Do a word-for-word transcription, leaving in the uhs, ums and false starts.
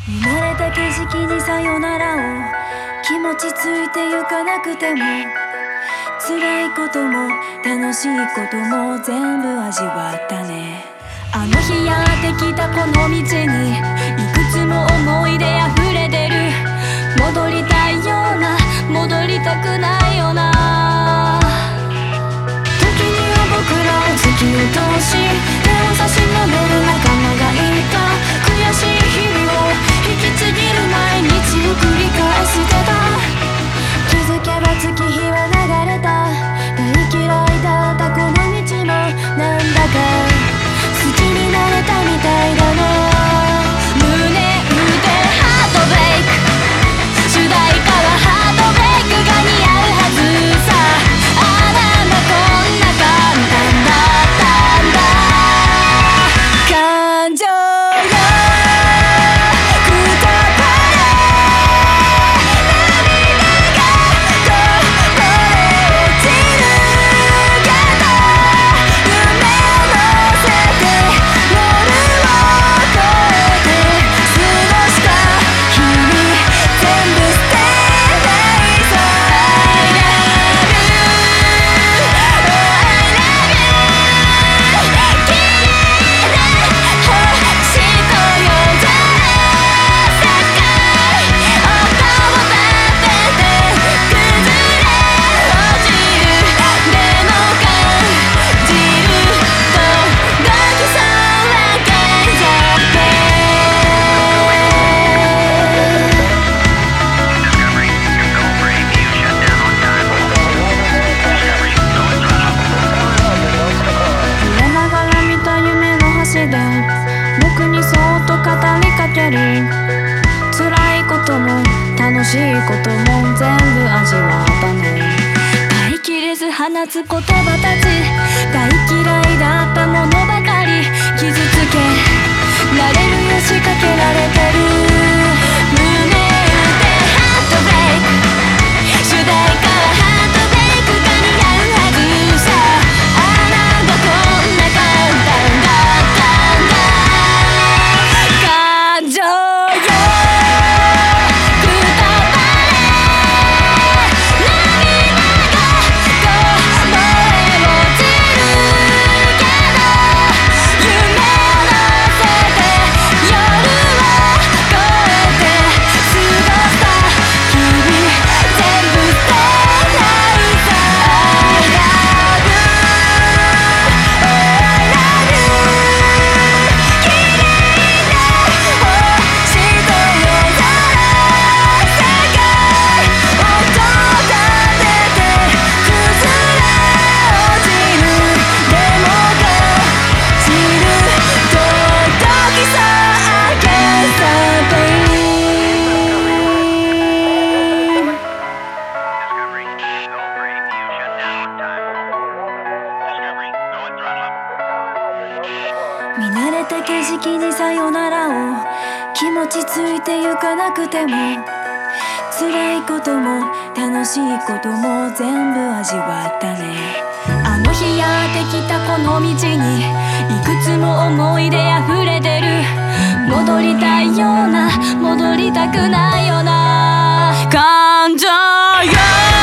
見慣れた景色にさよならを気持ちついてゆかなくても、辛いことも楽しいことも全部味わったね。あの日やってきたこの道にいくつも思い出溢れてる。戻りたいような戻りたくないような、時には僕らを突き落とし手を差し伸べる仲間がいた。悔しい日々を引きちぎる毎日を繰り返してた。気づけば月日は流れた。大嫌いだったこの道もなんだか好きになれたみたいだね。胸打てハートブレイク、主題歌はハートブレイクが似合うはずさ。ああなんだこんな簡単だったんだ。感情よくたばれ涙がこぼれ落ちるけど、夢を乗せて夜を越えて過ごした日々全部捨てないさ。 I love you Oh I love you 綺麗な星と夜空世界音を立てて崩れ落ちる。でも感じるとドキそうわけじゃって。揺れながら見た夢の端で僕にそっと語りかける。辛いことも楽しいことも全部味わったね。耐えきれず放つ言葉たち、大嫌いだったものばかり傷つけられるよ仕掛けられてる。胸打てハートブレイク、主題歌はハートブレイクが似合うはずさ。ああなんだこんな簡単だったんだ。感情よくたばれ涙がこぼれ落ちるけど、夢を乗せて夜を越えて過ごした日々全部捨てないさ。I love you Oh I love you 綺麗な星と夜空世界音を立てて崩れ落ちる。でも感じるとドキそう I can't stop it。 見慣れた景色にさよならを気持ちついてゆかなくても、辛いことも楽しいことも全部味わったね。あの日やってきたこの道にいくつも思い出溢れてる。戻りたいような戻りたくないような感情よ